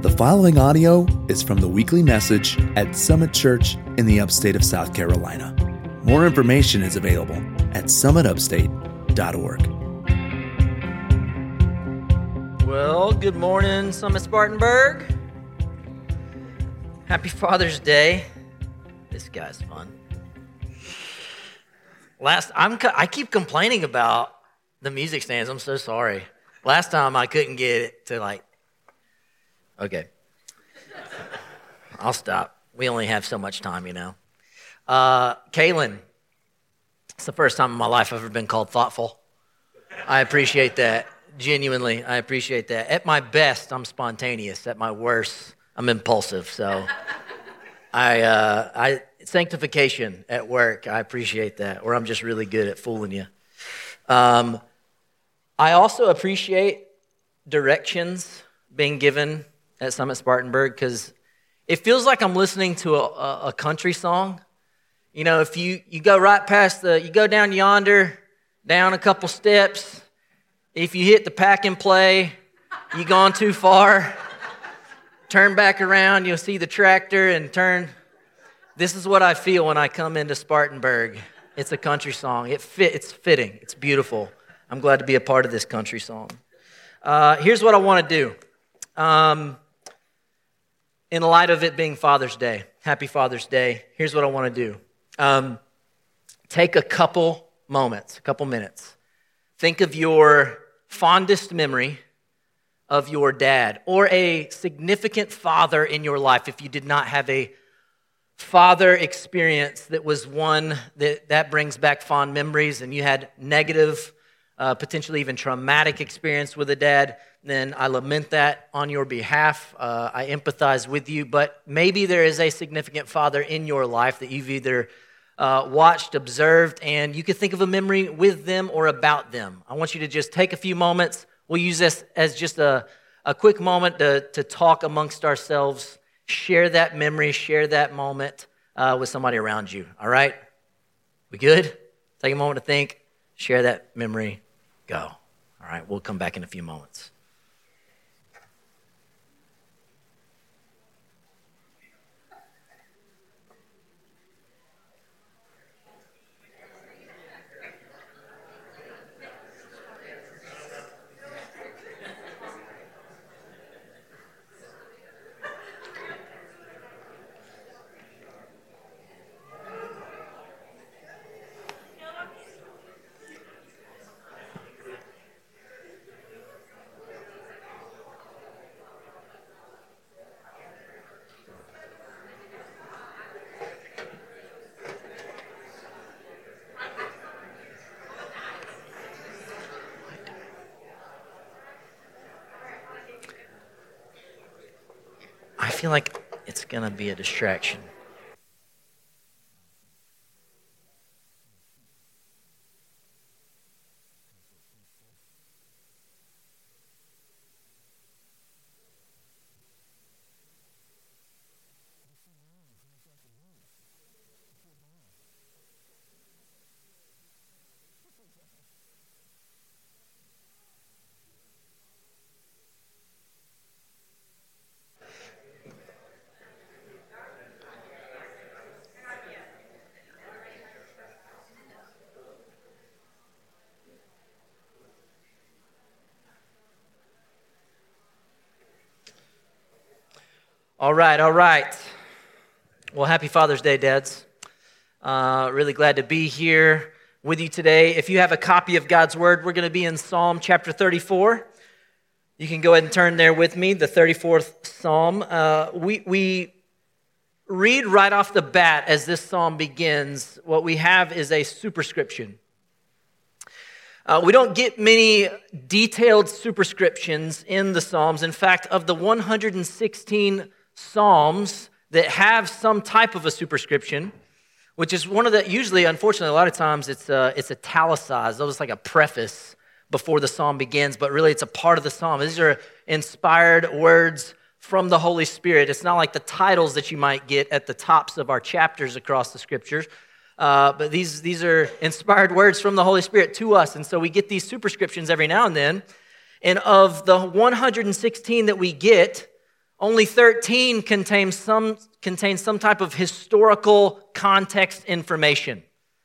The following audio is from the weekly message at Summit Church in the upstate of South Carolina. More information is available at summitupstate.org. Well, good morning, Summit Spartanburg. Happy Father's Day. This guy's fun. I keep complaining about the music stands. I'm so sorry. Last time I couldn't get it to okay. I'll stop. We only have so much time, you know. Kaylin, it's the first time in my life I've ever been called thoughtful. I appreciate that. Genuinely, I appreciate that. At my best, I'm spontaneous. At my worst, I'm impulsive. So sanctification at work, I appreciate that. Or I'm just really good at fooling you. I also appreciate directions being given at Summit Spartanburg because it feels like I'm listening to a country song. You know, if you go right past you go down yonder, down a couple steps. If you hit the pack and play, you gone too far. Turn back around, you'll see the tractor and turn. This is what I feel when I come into Spartanburg. It's a country song. It's fitting. It's beautiful. I'm glad to be a part of this country song. Here's what I want to do. In light of it being Father's Day, happy Father's Day, here's what I want to do. Take a couple minutes. Think of your fondest memory of your dad or a significant father in your life if you did not have a father experience that was one that brings back fond memories and you had negative, potentially even traumatic experience with a dad, then I lament that on your behalf. I empathize with you, but maybe there is a significant father in your life that you've either watched, observed, and you could think of a memory with them or about them. I want you to just take a few moments. We'll use this as just a quick moment to talk amongst ourselves, share that memory, share that moment with somebody around you, all right? We good? Take a moment to think, share that memory, go. All right, we'll come back in a few moments. I feel like it's going to be a distraction. All right. Well, happy Father's Day, dads. Really glad to be here with you today. If you have a copy of God's Word, we're going to be in Psalm chapter 34. You can go ahead and turn there with me, the 34th Psalm. We read right off the bat as this psalm begins, what we have is a superscription. We don't get many detailed superscriptions in the Psalms. In fact, of the 116 Psalms that have some type of a superscription, which is one of the, usually, unfortunately, a lot of times it's italicized. It's like a preface before the psalm begins, but really it's a part of the psalm. These are inspired words from the Holy Spirit. It's not like the titles that you might get at the tops of our chapters across the scriptures, but these are inspired words from the Holy Spirit to us, and so we get these superscriptions every now and then. And of the 116 that we get, Only 13 contains some type of historical context information.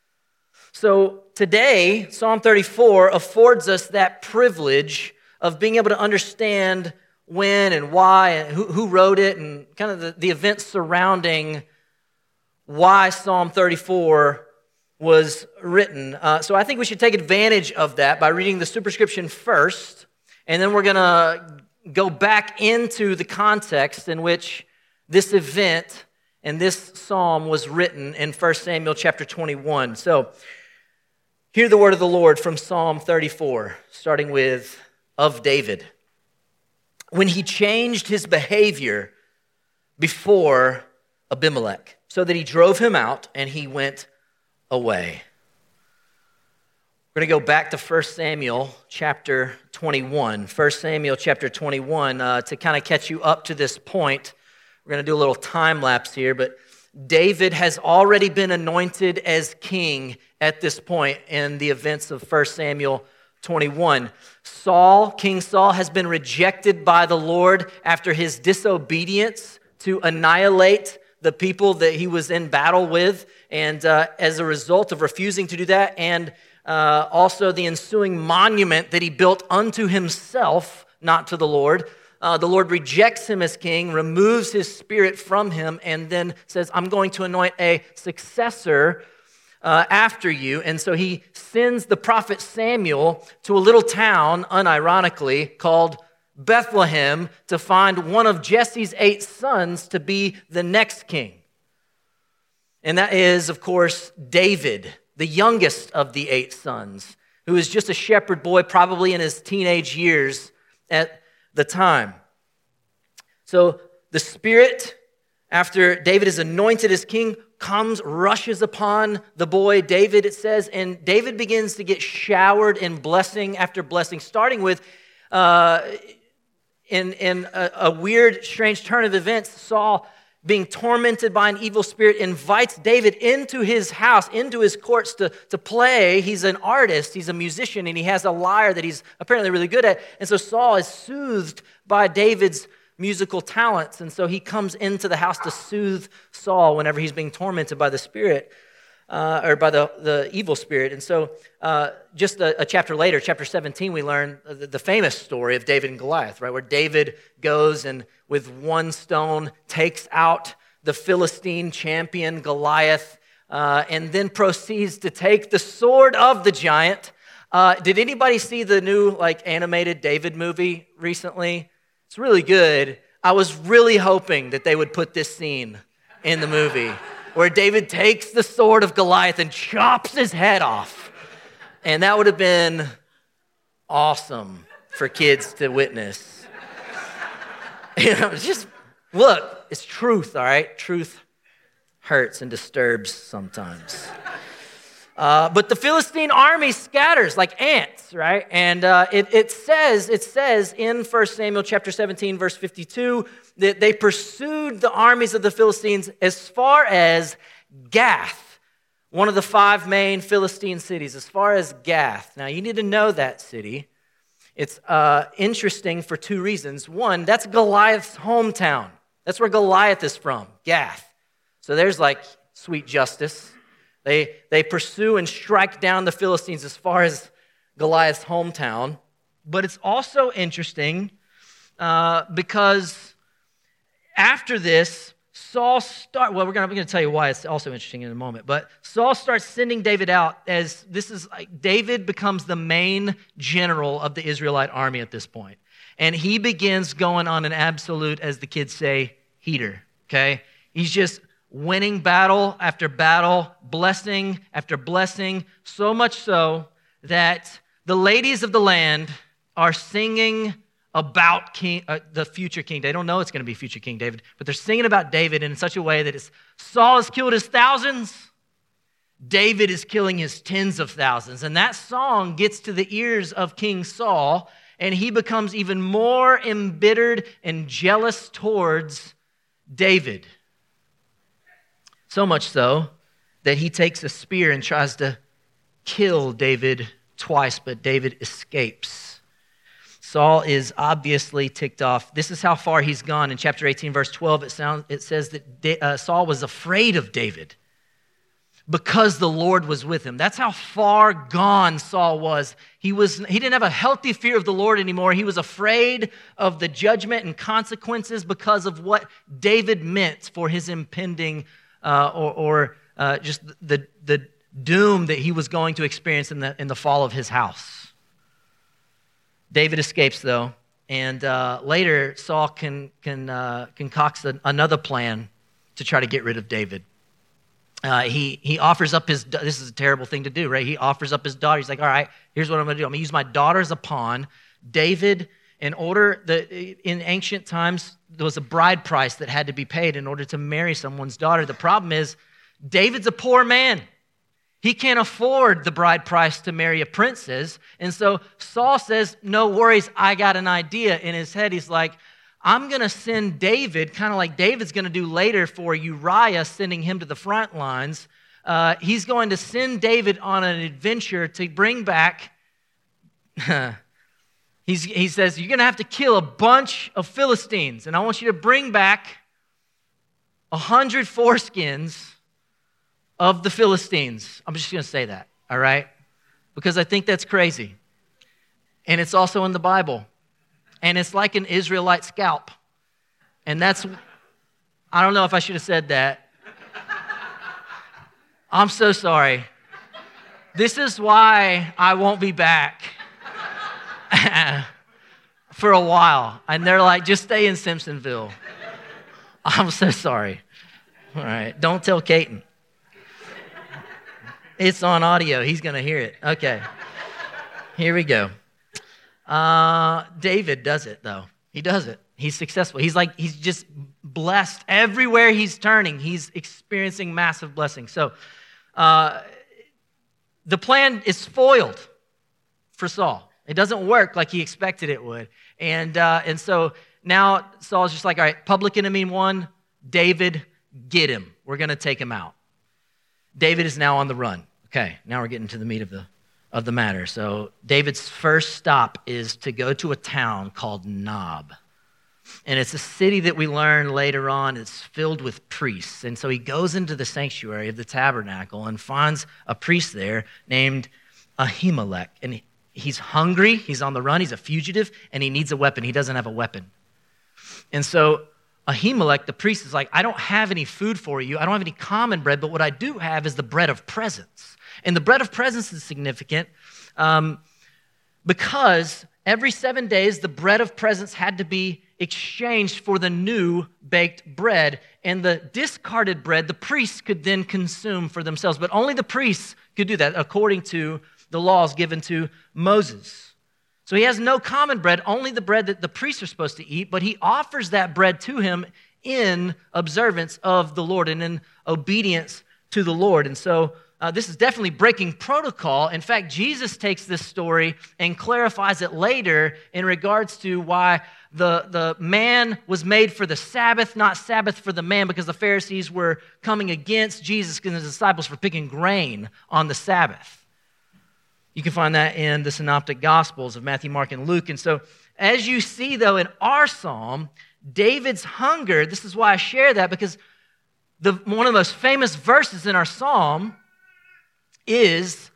So today, Psalm 34 affords us that privilege of being able to understand when and why and who wrote it and kind of the events surrounding why Psalm 34 was written. So I think we should take advantage of that by reading the superscription first, and then we're going to go back into the context in which this event and this psalm was written in 1 Samuel chapter 21. So hear the word of the Lord from Psalm 34, starting with, of David. When he changed his behavior before Abimelech, so that he drove him out and he went away. We're going to go back to 1 Samuel chapter 21. 1 Samuel chapter 21, to kind of catch you up to this point. We're going to do a little time lapse here, but David has already been anointed as king at this point in the events of 1 Samuel 21. King Saul has been rejected by the Lord after his disobedience to annihilate the people that he was in battle with, and as a result of refusing to do that, and also the ensuing monument that he built unto himself, not to the Lord rejects him as king, removes his spirit from him, and then says, I'm going to anoint a successor after you. And so he sends the prophet Samuel to a little town, unironically, called Bethlehem, to find one of Jesse's 8 sons to be the next king. And that is, of course, David, the youngest of the 8 sons, who is just a shepherd boy, probably in his teenage years at the time. So the Spirit, after David is anointed as king, rushes upon the boy David, it says, and David begins to get showered in blessing after blessing, starting with, in a weird, strange turn of events, Saul, being tormented by an evil spirit, invites David into his house, into his courts to play. He's an artist, he's a musician, and he has a lyre that he's apparently really good at. And so Saul is soothed by David's musical talents. And so he comes into the house to soothe Saul whenever he's being tormented by the spirit, or by the evil spirit. And so just a chapter later, chapter 17, we learn the famous story of David and Goliath, right? Where David goes and with one stone takes out the Philistine champion Goliath, and then proceeds to take the sword of the giant. Did anybody see the new animated David movie recently? It's really good. I was really hoping that they would put this scene in the movie where David takes the sword of Goliath and chops his head off. And that would have been awesome for kids to witness. Just look, it's truth, all right? Truth hurts and disturbs sometimes. But the Philistine army scatters like ants, right? And it says in 1 Samuel chapter 17, verse 52, that they pursued the armies of the Philistines as far as Gath, one of the 5 main Philistine cities, as far as Gath. Now, you need to know that city. It's interesting for 2 reasons. One, that's Goliath's hometown. That's where Goliath is from, Gath. So there's sweet justice. They pursue and strike down the Philistines as far as Goliath's hometown. But it's also interesting because after this, I'm going to tell you why it's also interesting in a moment. But Saul starts sending David out as David becomes the main general of the Israelite army at this point. And he begins going on an absolute, as the kids say, heater, okay? He's just winning battle after battle, blessing after blessing, so much so that the ladies of the land are singing about the future king. They don't know it's going to be future King David, but they're singing about David in such a way that Saul has killed his thousands, David is killing his tens of thousands. And that song gets to the ears of King Saul, and he becomes even more embittered and jealous towards David. So much so that he takes a spear and tries to kill David twice, but David escapes. Saul is obviously ticked off. This is how far he's gone. In chapter 18, verse 12, it says that Saul was afraid of David because the Lord was with him. That's how far gone Saul was. He didn't have a healthy fear of the Lord anymore. He was afraid of the judgment and consequences because of what David meant for his impending just the doom that he was going to experience in the fall of his house. David escapes, though, and later Saul concocts another plan to try to get rid of David. He offers up this is a terrible thing to do, right? He offers up his daughter. He's like, all right, here's what I'm going to do. I'm going to use my daughter as a pawn. David, in ancient times, there was a bride price that had to be paid in order to marry someone's daughter. The problem is, David's a poor man. He can't afford the bride price to marry a princess. And so Saul says, no worries, I got an idea. In his head, he's like, I'm going to send David, kind of like David's going to do later for Uriah, sending him to the front lines. He's going to send David on an adventure to bring back, he says, you're going to have to kill a bunch of Philistines, and I want you to bring back 100 foreskins of the Philistines. I'm just going to say that, all right? Because I think that's crazy. And it's also in the Bible. And it's like an Israelite scalp. And I don't know if I should have said that. I'm so sorry. This is why I won't be back for a while. And they're like, just stay in Simpsonville. I'm so sorry. All right, don't tell Caton. It's on audio. He's going to hear it. Okay. Here we go. David does it, though. He does it. He's successful. He's just blessed. Everywhere he's turning, he's experiencing massive blessings. So the plan is foiled for Saul. It doesn't work like he expected it would. And so now Saul's just like, all right, public enemy one, David, get him. We're going to take him out. David is now on the run. Okay, now we're getting to the meat of the matter. So David's first stop is to go to a town called Nob. And it's a city that we learn later on is filled with priests. And so he goes into the sanctuary of the tabernacle and finds a priest there named Ahimelech. And he's hungry, he's on the run, he's a fugitive, and he needs a weapon. He doesn't have a weapon. And so Ahimelech, the priest, is like, I don't have any food for you. I don't have any common bread, but what I do have is the bread of presence. And the bread of presence is significant because every 7 days, the bread of presence had to be exchanged for the new baked bread. And the discarded bread, the priests could then consume for themselves. But only the priests could do that according to the laws given to Moses. So he has no common bread, only the bread that the priests are supposed to eat, but he offers that bread to him in observance of the Lord and in obedience to the Lord. And so this is definitely breaking protocol. In fact, Jesus takes this story and clarifies it later in regards to why the man was made for the Sabbath, not Sabbath for the man, because the Pharisees were coming against Jesus and his disciples for picking grain on the Sabbath. You can find that in the Synoptic Gospels of Matthew, Mark, and Luke. And so as you see, though, in our psalm, David's hunger, this is why I share that, because one of the most famous verses in our psalm is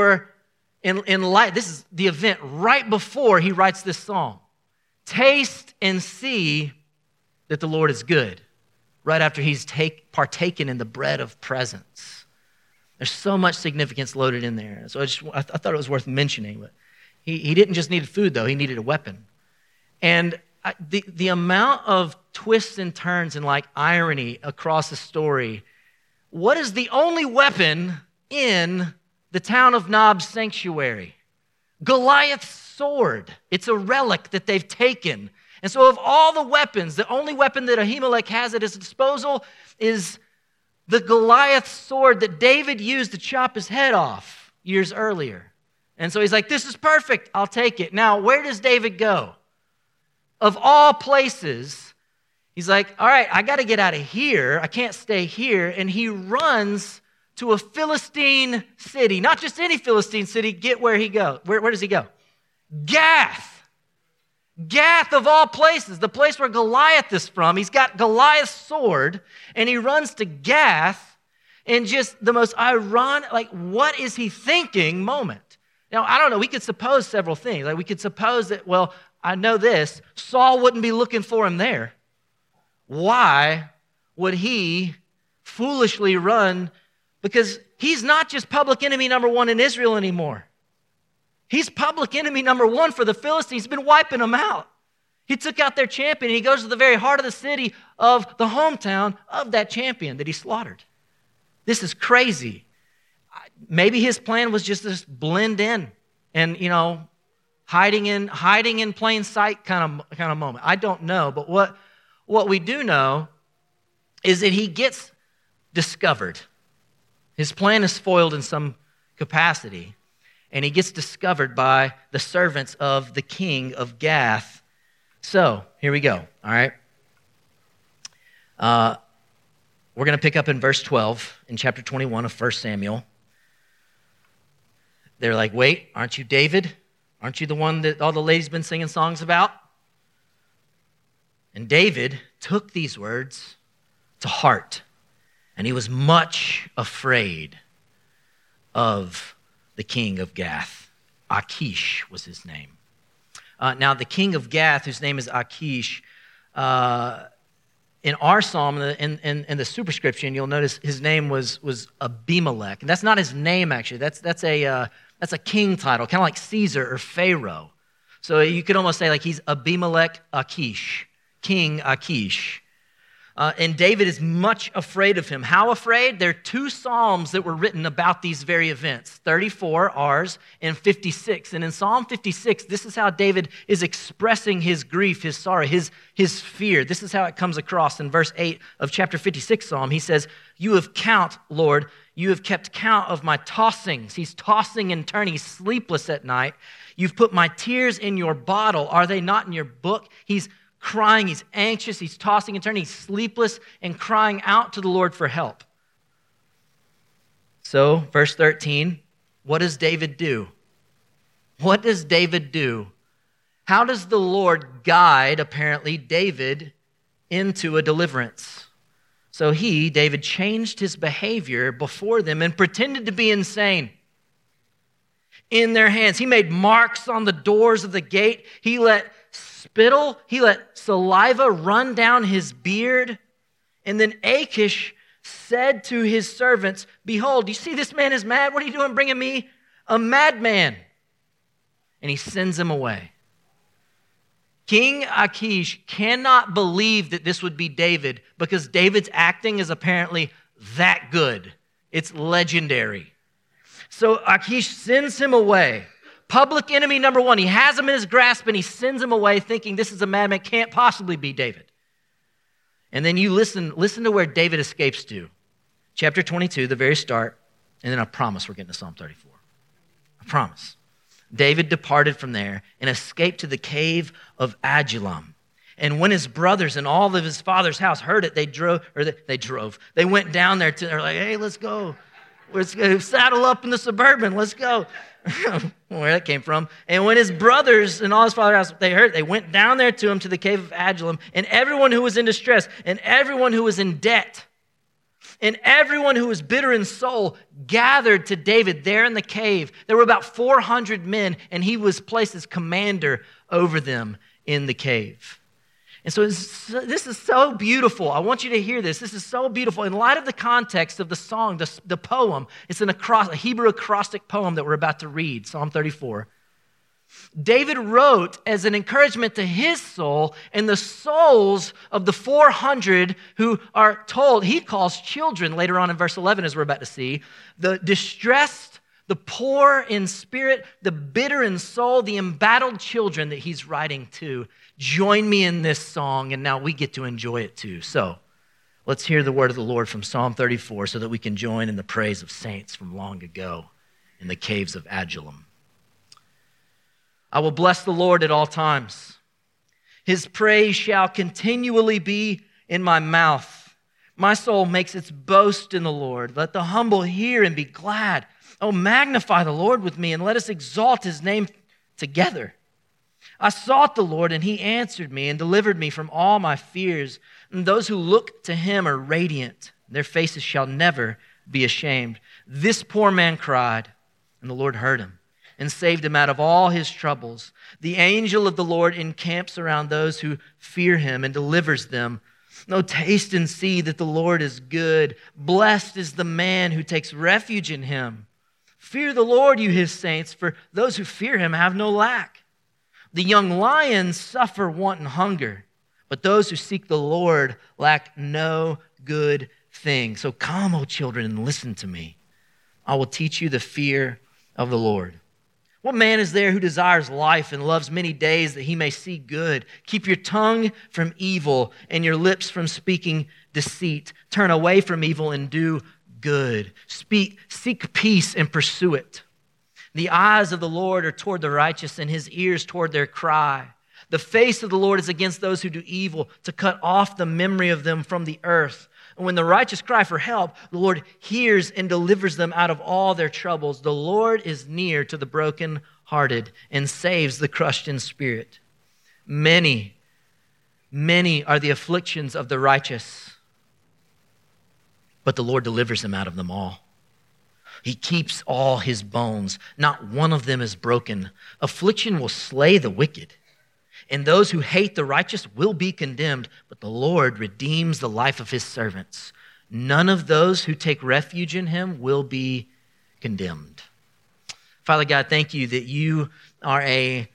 in light, this is the event right before he writes this psalm. Taste and see that the Lord is good, right after he's partaken in the bread of presence. There's so much significance loaded in there. So I thought it was worth mentioning. But he didn't just need food, though. He needed a weapon. And the amount of twists and turns and like irony across the story, what is the only weapon in the town of Nob's sanctuary? Goliath's sword. It's a relic that they've taken. And so of all the weapons, the only weapon that Ahimelech has at his disposal is the Goliath sword that David used to chop his head off years earlier. And so he's like, this is perfect. I'll take it. Now, where does David go? Of all places, he's like, all right, I got to get out of here. I can't stay here. And he runs to a Philistine city, not just any Philistine city. Get where he goes. Where does he go? Gath. Gath of all places, the place where Goliath is from. He's got Goliath's sword, and he runs to Gath in just the most ironic, like, what is he thinking moment. Now, I don't know, we could suppose several things. Like, we could suppose that, well, I know this, Saul wouldn't be looking for him there. Why would he foolishly run? Because he's not just public enemy number one in Israel anymore. He's public enemy number one for the Philistines. He's been wiping them out. He took out their champion, and he goes to the very heart of the city of the hometown of that champion that he slaughtered. This is crazy. Maybe his plan was just to blend in and, hiding in plain sight kind of moment. I don't know, but what we do know is that he gets discovered. His plan is foiled in some capacity, and he gets discovered by the servants of the king of Gath. So, here we go, all right? We're going to pick up in verse 12 in chapter 21 of 1 Samuel. They're like, wait, aren't you David? Aren't you the one that all the ladies been singing songs about? And David took these words to heart, and he was much afraid of the king of Gath. Achish was his name. Now, the king of Gath, whose name is Achish, in our psalm, in the superscription, you'll notice his name was Abimelech. And that's not his name, actually. That's a king title, kind of like Caesar or Pharaoh. So you could almost say like he's Abimelech Achish, King Achish. And David is much afraid of him. How afraid? There are two psalms that were written about these very events, 34, ours, and 56. And in Psalm 56, this is how David is expressing his grief, his sorrow, his fear. This is how it comes across in verse 8 of chapter 56 Psalm. He says, "You have count, Lord, you have kept count of my tossings." He's tossing and turning. He's sleepless at night. "You've put my tears in your bottle. Are they not in your book?" He's crying, he's anxious, he's tossing and turning, he's sleepless and crying out to the Lord for help. So, verse 13, what does David do? What does David do? How does the Lord guide, apparently, David into a deliverance? So David, changed his behavior before them and pretended to be insane. In their hands, he made marks on the doors of the gate. He let saliva run down his beard. And then Achish said to his servants, "Behold, you see this man is mad? What are you doing bringing me a madman?" And he sends him away. King Achish cannot believe that this would be David because David's acting is apparently that good. It's legendary. So Achish sends him away. Public enemy number one. He has him in his grasp and he sends him away thinking this is a madman, can't possibly be David. And then you listen to where David escapes to. Chapter 22, the very start, and then I promise we're getting to Psalm 34. I promise. David departed from there and escaped to the cave of Adullam. And when his brothers and all of his father's house heard it, they went down there they're like, "Hey, let's go. Let's go saddle up in the Suburban. Let's go." Where that came from. And when his brothers and all his father's house, they heard, they went down there to him to the cave of Adullam, and everyone who was in distress, and everyone who was in debt, and everyone who was bitter in soul gathered to David there in the cave. There were about 400 men, and he was placed as commander over them in the cave. And so this is so beautiful. I want you to hear this. This is so beautiful. In light of the context of the song, the poem, it's a Hebrew acrostic poem that we're about to read, Psalm 34. David wrote as an encouragement to his soul and the souls of the 400 who are told, he calls children later on in verse 11, as we're about to see, the distressed, the poor in spirit, the bitter in soul, the embattled children that he's writing to. Join me in this song, and now we get to enjoy it too. So let's hear the word of the Lord from Psalm 34 so that we can join in the praise of saints from long ago in the caves of Adullam. I will bless the Lord at all times. His praise shall continually be in my mouth. My soul makes its boast in the Lord. Let the humble hear and be glad. Oh, magnify the Lord with me, and let us exalt his name together. I sought the Lord, and he answered me and delivered me from all my fears. And those who look to him are radiant. Their faces shall never be ashamed. This poor man cried, and the Lord heard him and saved him out of all his troubles. The angel of the Lord encamps around those who fear him and delivers them. No, taste and see that the Lord is good. Blessed is the man who takes refuge in him. Fear the Lord, you his saints, for those who fear him have no lack. The young lions suffer want and hunger, but those who seek the Lord lack no good thing. So come, O children, and listen to me. I will teach you the fear of the Lord. What man is there who desires life and loves many days that he may see good? Keep your tongue from evil and your lips from speaking deceit. Turn away from evil and do good. Seek peace and pursue it. The eyes of the Lord are toward the righteous and his ears toward their cry. The face of the Lord is against those who do evil, to cut off the memory of them from the earth. And when the righteous cry for help, the Lord hears and delivers them out of all their troubles. The Lord is near to the brokenhearted and saves the crushed in spirit. Many are the afflictions of the righteous, but the Lord delivers them out of them all. He keeps all his bones. Not one of them is broken. Affliction will slay the wicked, and those who hate the righteous will be condemned, but the Lord redeems the life of his servants. None of those who take refuge in him will be condemned. Father God, thank you that you're a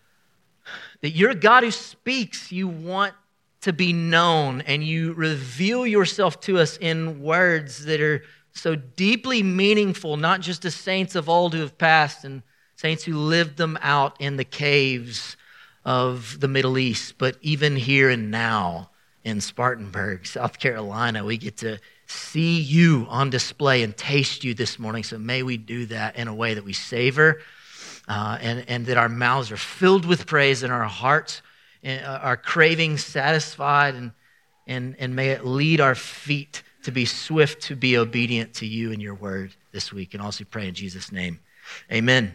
God who speaks. You want to be known, and you reveal yourself to us in words that are so deeply meaningful, not just to saints of old who have passed and saints who lived them out in the caves of the Middle East, but even here and now in Spartanburg, South Carolina, we get to see you on display and taste you this morning. So may we do that in a way that we savor and that our mouths are filled with praise and our hearts are craving satisfied, and may it lead our feet to be swift to be obedient to you and your word this week. And also pray in Jesus' name. Amen.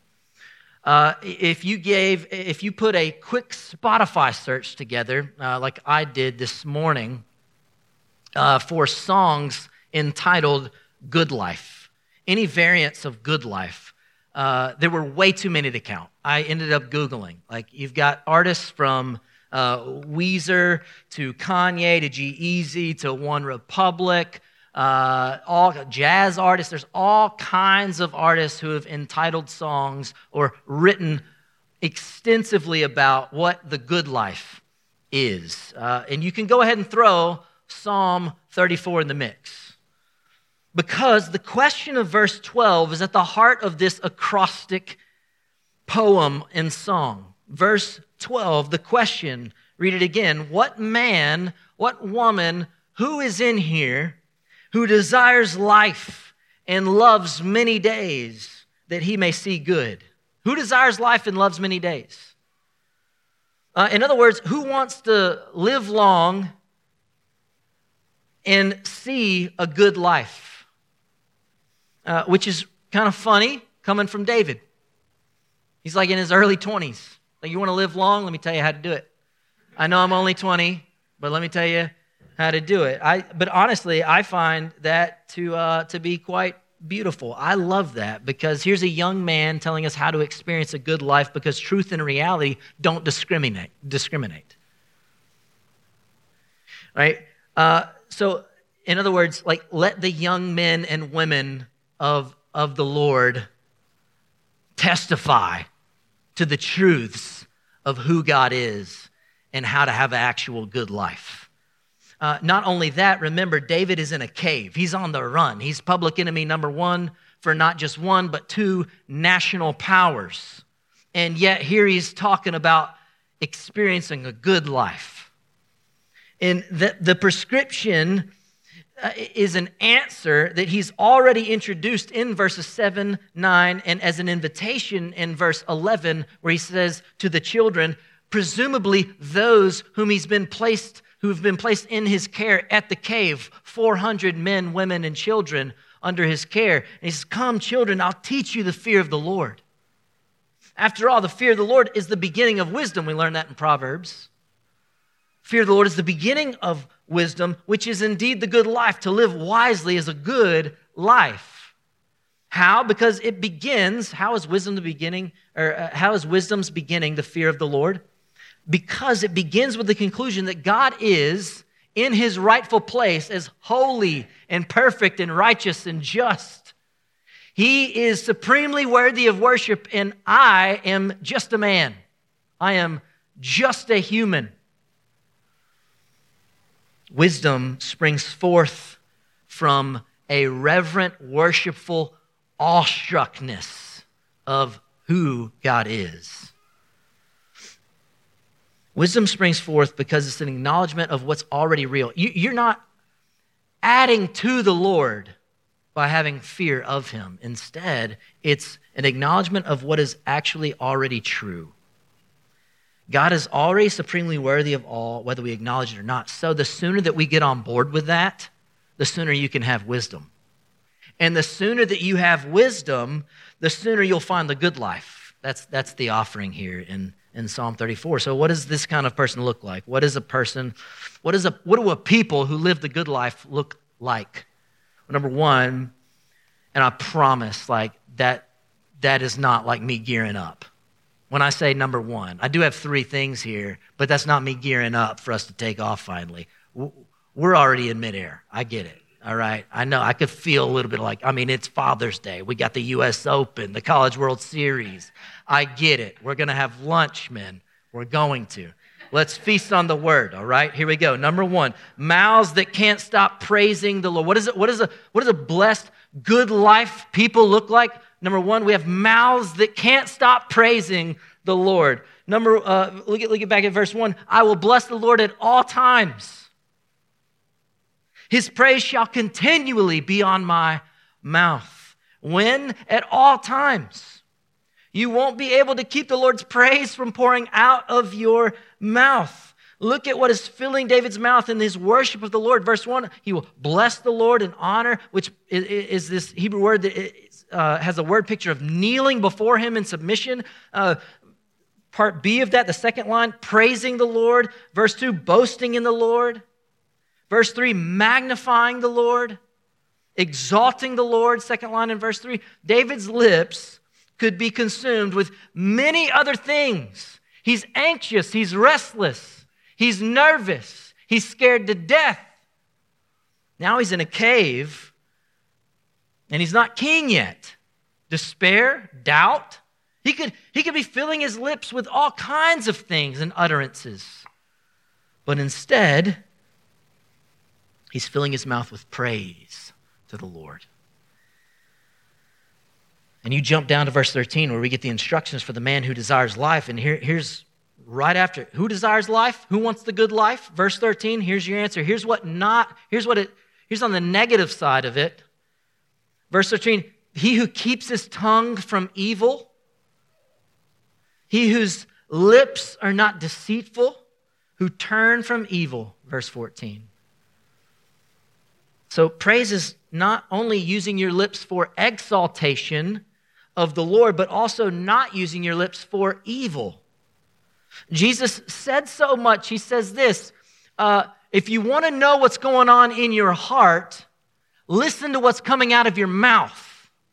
If you put a quick Spotify search together, like I did this morning, for songs entitled Good Life, any variants of Good Life, there were way too many to count. I ended up Googling. Like, you've got artists from Weezer to Kanye to G-Eazy to One Republic, all jazz artists. There's all kinds of artists who have entitled songs or written extensively about what the good life is. And you can go ahead and throw Psalm 34 in the mix, because the question of verse 12 is at the heart of this acrostic poem and song. Verse 12, the question, read it again. What man, what woman, who is in here who desires life and loves many days that he may see good? Who desires life and loves many days? In other words, who wants to live long and see a good life? Which is kind of funny coming from David. He's like in his early 20s. Like, you want to live long? Let me tell you how to do it. I know I'm only 20, but let me tell you how to do it. But honestly, I find that to be quite beautiful. I love that, because here's a young man telling us how to experience a good life, because truth and reality don't discriminate. Right? So, in other words, like, let the young men and women of the Lord testify to the truths of who God is and how to have an actual good life. Not only that, remember, David is in a cave. He's on the run. He's public enemy number one for not just one, but two national powers. And yet here he's talking about experiencing a good life. And the prescription is an answer that he's already introduced in verses 7, 9, and as an invitation in verse 11, where he says to the children, presumably those who have been placed in his care at the cave, 400 men, women, and children under his care. And he says, come, children, I'll teach you the fear of the Lord. After all, the fear of the Lord is the beginning of wisdom. We learn that in Proverbs. Fear of the Lord is the beginning of wisdom, which is indeed the good life. To live wisely is a good life. How? Because it begins, how is wisdom the beginning, or how is wisdom's beginning the fear of the Lord? Because it begins with the conclusion that God is in his rightful place as holy and perfect and righteous and just. He is supremely worthy of worship, and I am just a man. I am just a human. Wisdom springs forth from a reverent, worshipful awestruckness of who God is. Wisdom springs forth because it's an acknowledgement of what's already real. You're not adding to the Lord by having fear of him. Instead, it's an acknowledgement of what is actually already true. God is already supremely worthy of all, whether we acknowledge it or not. So the sooner that we get on board with that, the sooner you can have wisdom. And the sooner that you have wisdom, the sooner you'll find the good life. That's the offering here in Psalm 34. So what does this kind of person look like? What do a people who live the good life look like? Well, number one, and I promise, that is not like me gearing up. When I say number one, I do have three things here, but that's not me gearing up for us to take off finally. We're already in midair. I get it. All right. I know I could feel a little bit it's Father's Day. We got the U.S. Open, the College World Series. I get it. We're going to have lunch, men. We're going to. Let's feast on the word. All right. Here we go. Number one, mouths that can't stop praising the Lord. What does a blessed, good life people look like? Number one, we have mouths that can't stop praising the Lord. Look at back at verse 1. I will bless the Lord at all times. His praise shall continually be on my mouth. When? At all times. You won't be able to keep the Lord's praise from pouring out of your mouth. Look at what is filling David's mouth in his worship of the Lord. Verse 1, he will bless the Lord in honor, which is this Hebrew word that has a word picture of kneeling before him in submission. Part B of that, the second line, praising the Lord. Verse 2, boasting in the Lord. Verse 3, magnifying the Lord, exalting the Lord. Second line in verse 3, David's lips could be consumed with many other things. He's anxious, he's restless, he's nervous, he's scared to death. Now he's in a cave, and he's not king yet. Despair, doubt. He could be filling his lips with all kinds of things and utterances. But instead, he's filling his mouth with praise to the Lord. And you jump down to verse 13 where we get the instructions for the man who desires life. And here's right after, who desires life? Who wants the good life? Verse 13, here's your answer. Here's on the negative side of it. Verse 13, he who keeps his tongue from evil, he whose lips are not deceitful, who turn from evil. Verse 14. So praise is not only using your lips for exaltation of the Lord, but also not using your lips for evil. Jesus said so much. He says this, if you want to know what's going on in your heart, listen to what's coming out of your mouth.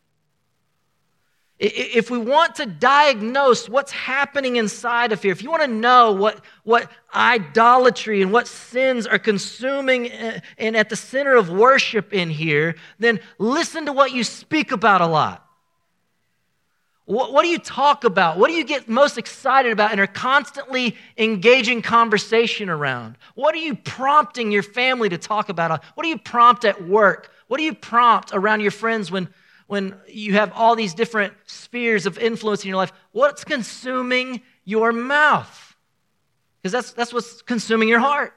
If we want to diagnose what's happening inside of here, if you want to know what idolatry and what sins are consuming and at the center of worship in here, then listen to what you speak about a lot. What do you talk about? What do you get most excited about and are constantly engaging conversation around? What are you prompting your family to talk about? What do you prompt at work? What do you prompt around your friends when you have all these different spheres of influence in your life? What's consuming your mouth? Because that's what's consuming your heart.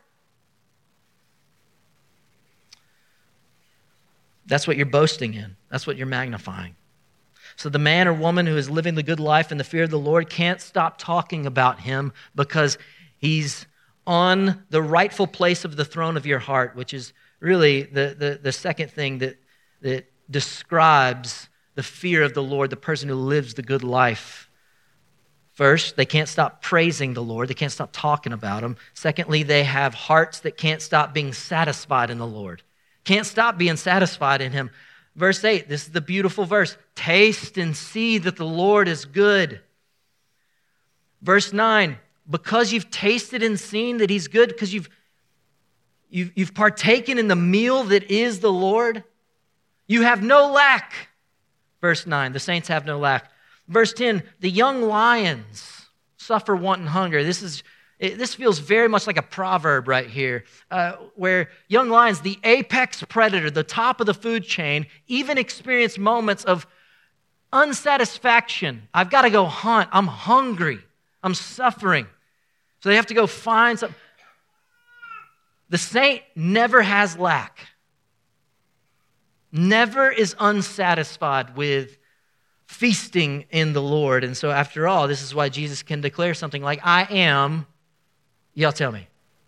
That's what you're boasting in. That's what you're magnifying. So the man or woman who is living the good life in the fear of the Lord can't stop talking about him because he's on the rightful place of the throne of your heart, which is really the second thing that describes the fear of the Lord, the person who lives the good life. First, they can't stop praising the Lord. They can't stop talking about him. Secondly, they have hearts that can't stop being satisfied in the Lord. Can't stop being satisfied in him. Verse 8, this is the beautiful verse. Taste and see that the Lord is good. Verse 9, because you've tasted and seen that he's good, because you've partaken in the meal that is the Lord, you have no lack. Verse 9, the saints have no lack. Verse 10, the young lions suffer want and hunger. This feels very much like a proverb right here, where young lions, the apex predator, the top of the food chain, even experience moments of unsatisfaction. I've got to go hunt. I'm hungry. I'm suffering. So they have to go find something. The saint never has lack. Never is unsatisfied with feasting in the Lord. And so after all, this is why Jesus can declare something like, I am, y'all tell me,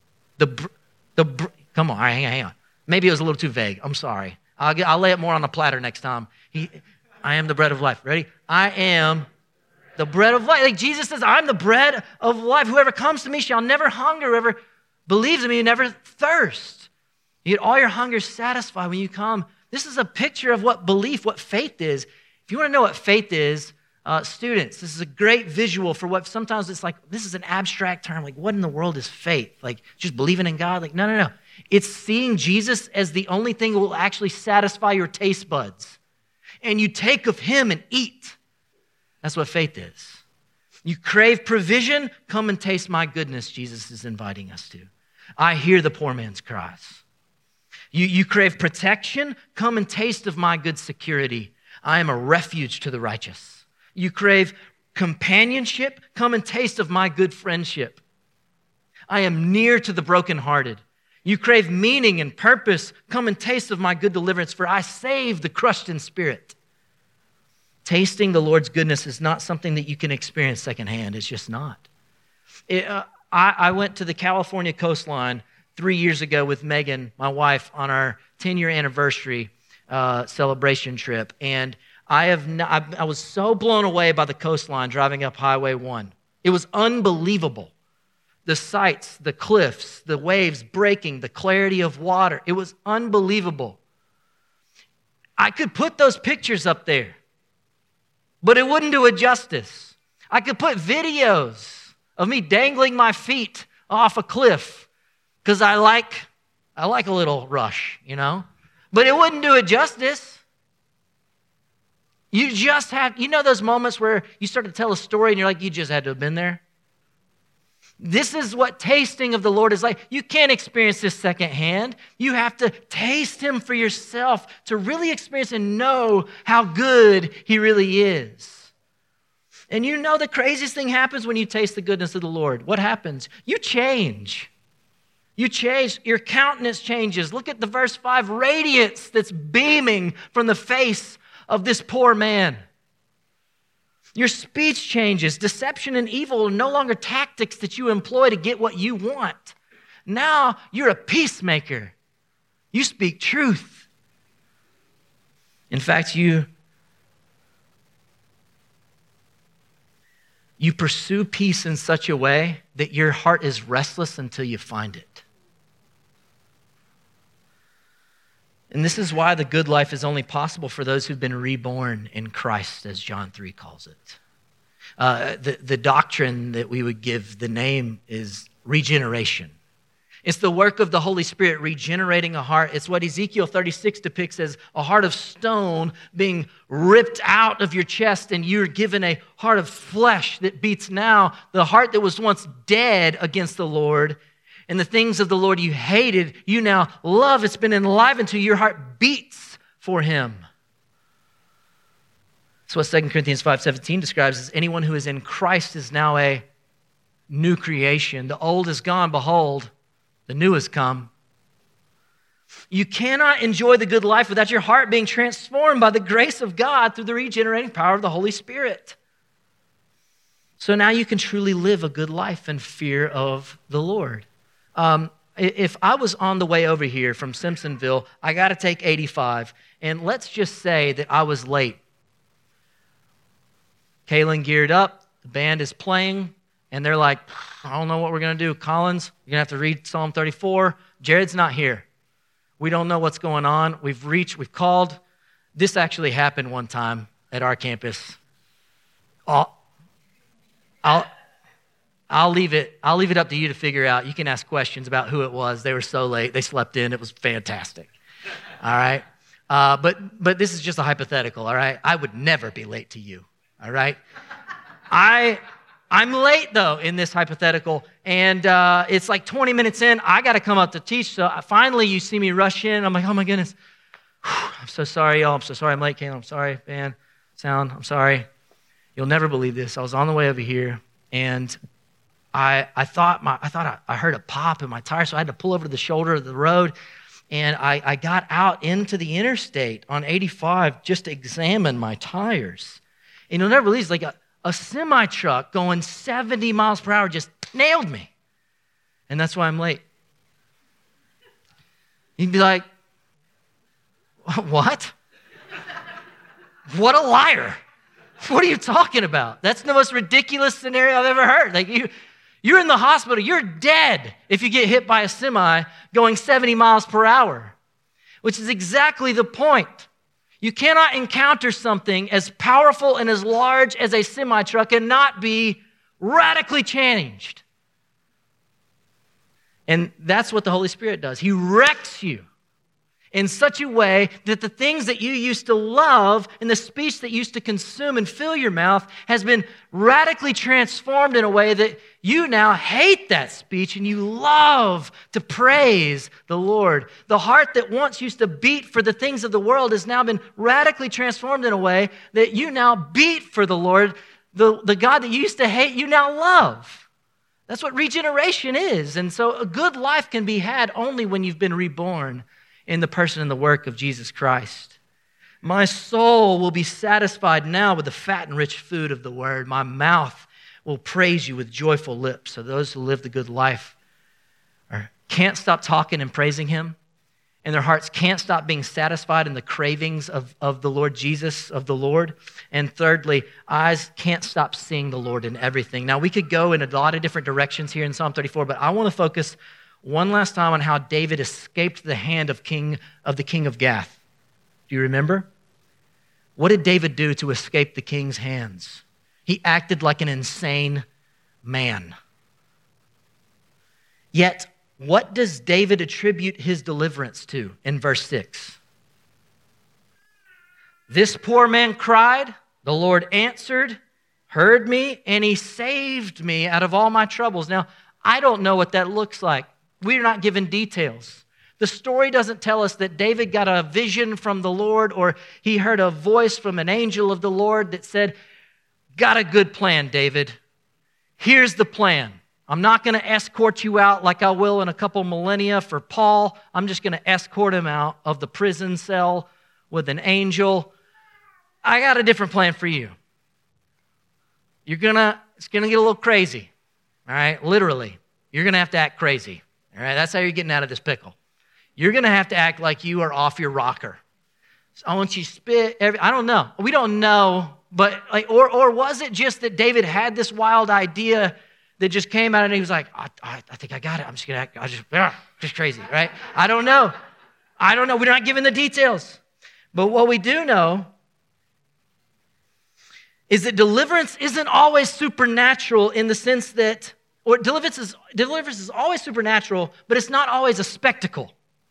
come on, hang on. Maybe it was a little too vague. I'm sorry. I'll lay it more on a platter next time. I am the bread of life. Ready? I am the bread of life. Like Jesus says, I'm the bread of life. Whoever comes to me shall never hunger. Whoever believes in me, never thirst. You get all your hunger satisfied when you come. This is a picture of what belief, what faith is. If you want to know what faith is, students, this is a great visual for what sometimes it's like, this is an abstract term. Like, what in the world is faith? Like, just believing in God? Like, no. It's seeing Jesus as the only thing that will actually satisfy your taste buds. And you take of him and eat. That's what faith is. You crave provision? Come and taste my goodness, Jesus is inviting us to. I hear the poor man's cries. You crave protection? Come and taste of my good security. I am a refuge to the righteous. You crave companionship? Come and taste of my good friendship. I am near to the brokenhearted. You crave meaning and purpose? Come and taste of my good deliverance, for I save the crushed in spirit. Tasting the Lord's goodness is not something that you can experience secondhand. It's just not. I went to the California coastline 3 years ago with Megan, my wife, on our 10-year anniversary celebration trip, and I was so blown away by the coastline driving up Highway 1. It was unbelievable. The sights, the cliffs, the waves breaking, the clarity of water. It was unbelievable. I could put those pictures up there, but it wouldn't do it justice. I could put videos of me dangling my feet off a cliff because I like a little rush, But it wouldn't do it justice. You just have, those moments where you start to tell a story and you're like, you just had to have been there? This is what tasting of the Lord is like. You can't experience this secondhand. You have to taste him for yourself to really experience and know how good he really is. And the craziest thing happens when you taste the goodness of the Lord. What happens? You change. You change. Your countenance changes. Look at the verse 5, radiance that's beaming from the face of this poor man. Your speech changes. Deception and evil are no longer tactics that you employ to get what you want. Now you're a peacemaker. You speak truth. In fact, you pursue peace in such a way that your heart is restless until you find it. And this is why the good life is only possible for those who've been reborn in Christ, as John 3 calls it. The doctrine that we would give the name is regeneration. It's the work of the Holy Spirit regenerating a heart. It's what Ezekiel 36 depicts as a heart of stone being ripped out of your chest, and you're given a heart of flesh that beats now. The heart that was once dead against the Lord and the things of the Lord you hated, you now love. It's been enlivened to you. Your heart beats for him. That's what 2 Corinthians 5:17 describes as anyone who is in Christ is now a new creation. The old is gone, behold, the new has come. You cannot enjoy the good life without your heart being transformed by the grace of God through the regenerating power of the Holy Spirit. So now you can truly live a good life in fear of the Lord. If I was on the way over here from Simpsonville, I got to take 85, and let's just say that I was late. Kaylin geared up, The band is playing, and they're like, I don't know what we're going to do. Collins, you're going to have to read Psalm 34. Jared's not here. We don't know what's going on. We've called. This actually happened one time at our campus. I'll leave it up to you to figure out. You can ask questions about who it was. They were so late. They slept in. It was fantastic. All right? But this is just a hypothetical, all right? I would never be late to you, all right? I'm late, though, in this hypothetical, and it's like 20 minutes in. I got to come up to teach, so finally you see me rush in. I'm like, oh, my goodness. I'm so sorry, y'all. I'm so sorry I'm late, Caleb. I'm sorry, band, sound. I'm sorry. You'll never believe this. I was on the way over here, and I thought I heard a pop in my tire, so I had to pull over to the shoulder of the road, and I got out into the interstate on 85 just to examine my tires. And you'll never believe it's like a semi-truck going 70 miles per hour just nailed me. And that's why I'm late. You'd be like, what? What a liar. What are you talking about? That's the most ridiculous scenario I've ever heard. Like you're in the hospital. You're dead if you get hit by a semi going 70 miles per hour, which is exactly the point. You cannot encounter something as powerful and as large as a semi-truck and not be radically changed. And that's what the Holy Spirit does. He wrecks you in such a way that the things that you used to love and the speech that used to consume and fill your mouth has been radically transformed in a way that you now hate that speech and you love to praise the Lord. The heart that once used to beat for the things of the world has now been radically transformed in a way that you now beat for the Lord. The God that you used to hate, you now love. That's what regeneration is. And so a good life can be had only when you've been reborn in the person and the work of Jesus Christ. My soul will be satisfied now with the fat and rich food of the word. My mouth will praise you with joyful lips. So those who live the good life can't stop talking and praising him, and their hearts can't stop being satisfied in the cravings of the Lord Jesus, of the Lord. And thirdly, eyes can't stop seeing the Lord in everything. Now, we could go in a lot of different directions here in Psalm 34, but I want to focus one last time on how David escaped the hand of the king of Gath. Do you remember? What did David do to escape the king's hands? He acted like an insane man. Yet, what does David attribute his deliverance to in verse 6? This poor man cried, the Lord answered, heard me, and he saved me out of all my troubles. Now, I don't know what that looks like. We're not given details. The story doesn't tell us that David got a vision from the Lord or he heard a voice from an angel of the Lord that said, got a good plan, David. Here's the plan. I'm not going to escort you out like I will in a couple millennia for Paul. I'm just going to escort him out of the prison cell with an angel. I got a different plan for you. It's going to get a little crazy, all right? Literally, you're going to have to act crazy. All right, that's how you're getting out of this pickle. You're going to have to act like you are off your rocker. So I want you to spit. I don't know. We don't know, but or was it just that David had this wild idea that just came out and he was like, I think I got it. I'm just going to act. Just crazy, right? I don't know. We're not given the details. But what we do know is that deliverance isn't always supernatural in the sense that or deliverance is always supernatural, but it's not always a spectacle.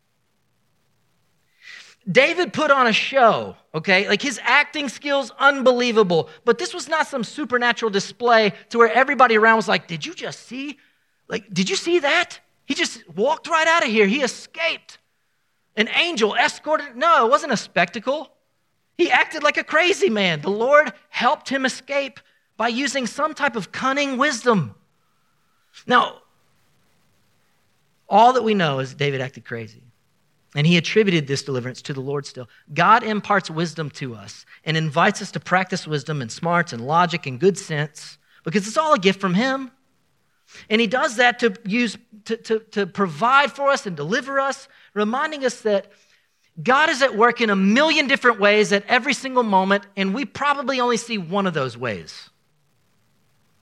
David put on a show, okay? Like his acting skills, unbelievable. But this was not some supernatural display to where everybody around was like, did you just see? Like, did you see that? He just walked right out of here. He escaped. An angel escorted. No, it wasn't a spectacle. He acted like a crazy man. The Lord helped him escape by using some type of cunning wisdom. Now, all that we know is David acted crazy. And he attributed this deliverance to the Lord still. God imparts wisdom to us and invites us to practice wisdom and smarts and logic and good sense because it's all a gift from him. And he does that to provide for us and deliver us, reminding us that God is at work in a million different ways at every single moment, and we probably only see one of those ways.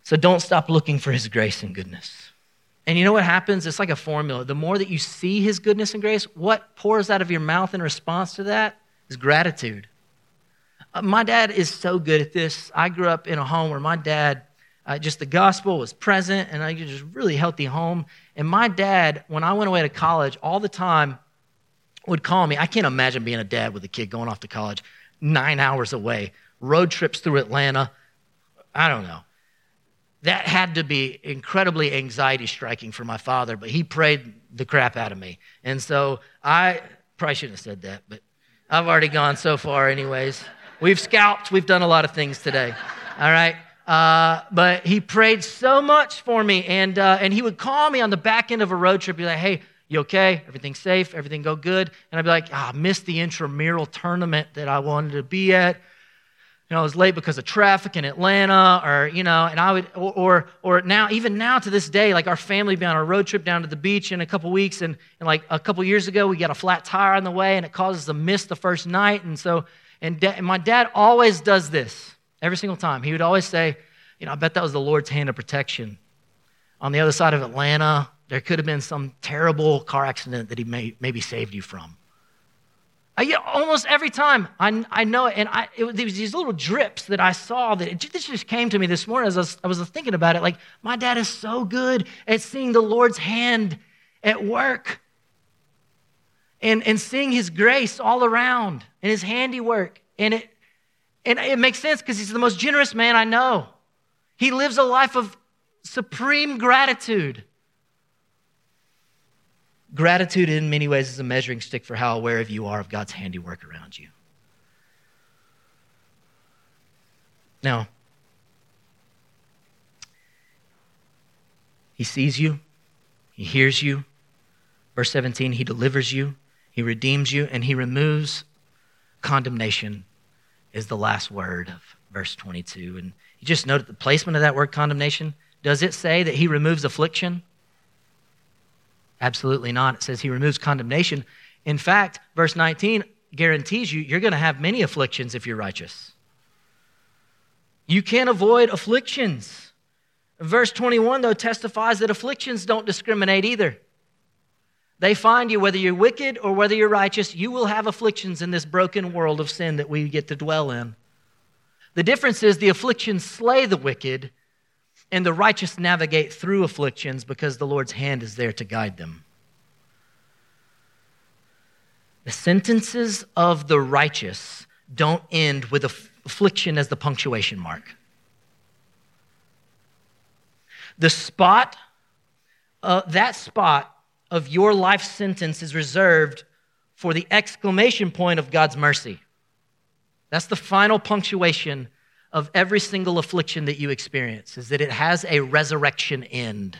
So don't stop looking for his grace and goodness. And you know what happens? It's like a formula. The more that you see his goodness and grace, what pours out of your mouth in response to that is gratitude. My dad is so good at this. I grew up in a home where my dad, just the gospel was present, and I just really healthy home. And my dad, when I went away to college, all the time would call me. I can't imagine being a dad with a kid going off to college 9 hours away, road trips through Atlanta. I don't know. That had to be incredibly anxiety striking for my father, but he prayed the crap out of me. And so I probably shouldn't have said that, but I've already gone so far anyways. We've scalped. We've done a lot of things today. All right. But he prayed so much for me. And he would call me on the back end of a road trip. Be like, hey, you okay? Everything safe? Everything go good? And I'd be like, I missed the intramural tournament that I wanted to be at. I was late because of traffic in Atlanta, and I would, or now, even now to this day, like our family would be on a road trip down to the beach in a couple weeks, and like a couple years ago, we got a flat tire on the way, and it causes us to miss the first night, and my dad always does this every single time. He would always say, I bet that was the Lord's hand of protection. On the other side of Atlanta, there could have been some terrible car accident that he maybe saved you from. Almost every time, I know it, and there was these little drips that I saw that this just came to me this morning as I was thinking about it. Like, my dad is so good at seeing the Lord's hand at work and seeing his grace all around and his handiwork. And it makes sense because he's the most generous man I know. He lives a life of supreme gratitude. Gratitude in many ways is a measuring stick for how aware of you are of God's handiwork around you. Now, he sees you, he hears you. Verse 17, he delivers you, he redeems you, and he removes condemnation is the last word of verse 22. And you just note the placement of that word condemnation. Does it say that he removes affliction? Absolutely not. It says he removes condemnation. In fact, verse 19 guarantees you're going to have many afflictions if you're righteous. You can't avoid afflictions. Verse 21, though, testifies that afflictions don't discriminate either. They find you, whether you're wicked or whether you're righteous, you will have afflictions in this broken world of sin that we get to dwell in. The difference is the afflictions slay the wicked, and the righteous navigate through afflictions because the Lord's hand is there to guide them. The sentences of the righteous don't end with affliction as the punctuation mark. The spot, that spot of your life sentence is reserved for the exclamation point of God's mercy. That's the final punctuation of every single affliction that you experience, is that it has a resurrection end.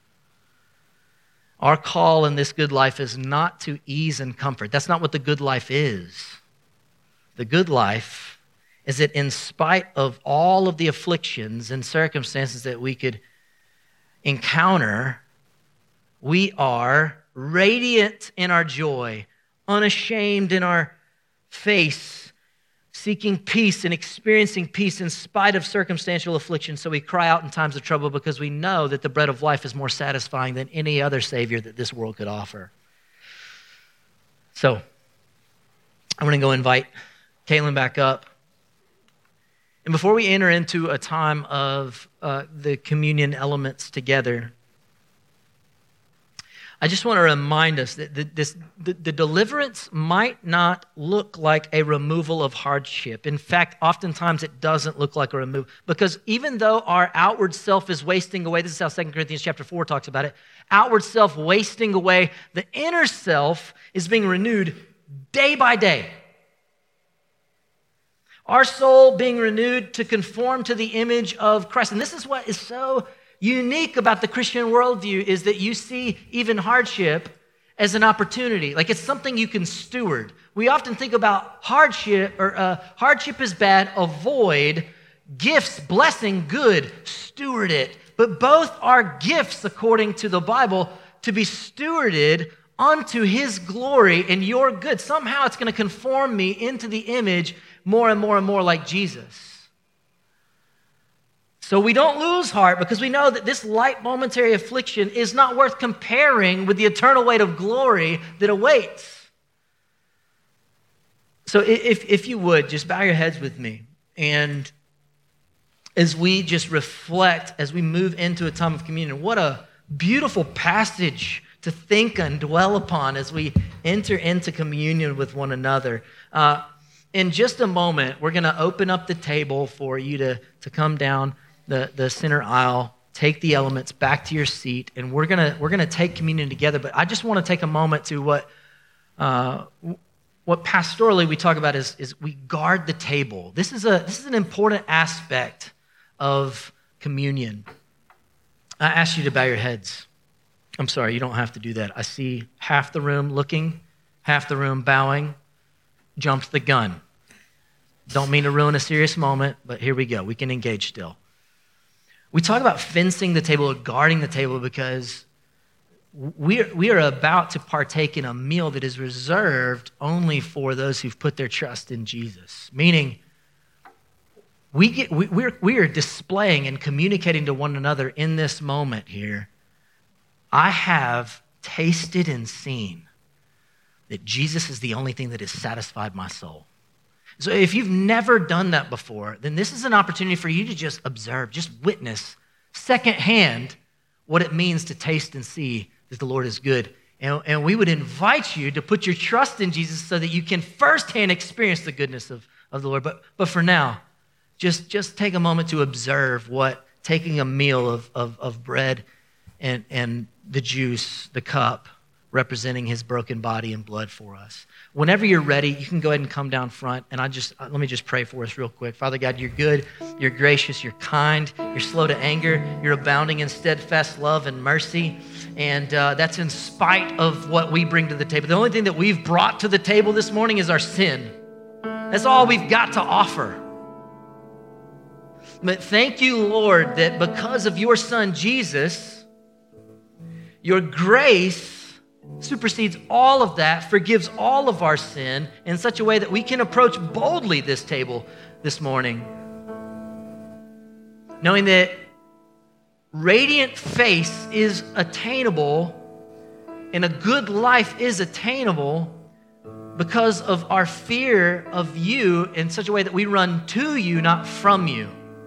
Our call in this good life is not to ease and comfort. That's not what the good life is. The good life is that in spite of all of the afflictions and circumstances that we could encounter, we are radiant in our joy, unashamed in our face, seeking peace and experiencing peace in spite of circumstantial affliction. So we cry out in times of trouble because we know that the bread of life is more satisfying than any other Savior that this world could offer. So I'm going to go invite Caitlin back up. And before we enter into a time of the communion elements together, I just want to remind us that the deliverance might not look like a removal of hardship. In fact, oftentimes it doesn't look like a removal, because even though our outward self is wasting away, this is how 2 Corinthians chapter 4 talks about it, outward self wasting away, the inner self is being renewed day by day. Our soul being renewed to conform to the image of Christ. And this is what is so unique about the Christian worldview, is that you see even hardship as an opportunity. Like, it's something you can steward. We often think about hardship, or hardship is bad, avoid; gifts, blessing, good, steward it. But both are gifts, according to the Bible, to be stewarded unto his glory and your good. Somehow it's going to conform me into the image more and more and more like Jesus. So we don't lose heart because we know that this light momentary affliction is not worth comparing with the eternal weight of glory that awaits. So if you would, just bow your heads with me. And as we just reflect, as we move into a time of communion, what a beautiful passage to think and dwell upon as we enter into communion with one another. In just a moment, we're going to open up the table for you to come down the center aisle, take the elements back to your seat, and we're gonna take communion together. But I just want to take a moment to what pastorally we talk about is we guard the table. This is an important aspect of communion. I ask you to bow your heads. I'm sorry, you don't have to do that. I see half the room looking, half the room bowing. Jumps the gun. Don't mean to ruin a serious moment, but here we go. We can engage still. We talk about fencing the table, or guarding the table, because we are about to partake in a meal that is reserved only for those who've put their trust in Jesus. Meaning, we are displaying and communicating to one another in this moment here. I have tasted and seen that Jesus is the only thing that has satisfied my soul. So if you've never done that before, then this is an opportunity for you to just observe, just witness secondhand what it means to taste and see that the Lord is good. And we would invite you to put your trust in Jesus so that you can firsthand experience the goodness of the Lord. But for now, just take a moment to observe what taking a meal of bread and the juice, the cup, representing his broken body and blood for us. Whenever you're ready, you can go ahead and come down front, and let me just pray for us real quick. Father God, you're good, you're gracious, you're kind, you're slow to anger, you're abounding in steadfast love and mercy, and that's in spite of what we bring to the table. The only thing that we've brought to the table this morning is our sin. That's all we've got to offer. But thank you, Lord, that because of your Son, Jesus, your grace supersedes all of that, forgives all of our sin in such a way that we can approach boldly this table this morning, knowing that radiant face is attainable and a good life is attainable because of our fear of you in such a way that we run to you, not from you.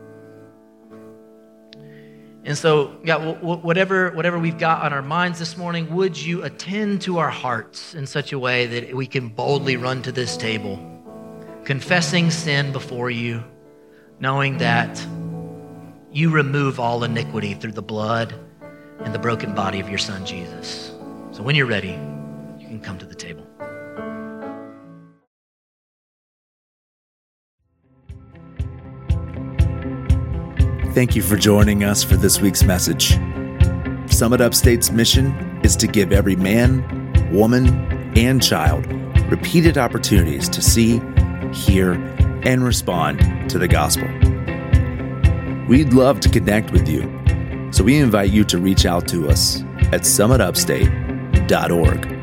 And so, God, whatever we've got on our minds this morning, would you attend to our hearts in such a way that we can boldly run to this table, confessing sin before you, knowing that you remove all iniquity through the blood and the broken body of your Son, Jesus. So when you're ready, you can come to the table. Thank you for joining us for this week's message. Summit Upstate's mission is to give every man, woman, and child repeated opportunities to see, hear, and respond to the gospel. We'd love to connect with you, so we invite you to reach out to us at summitupstate.org.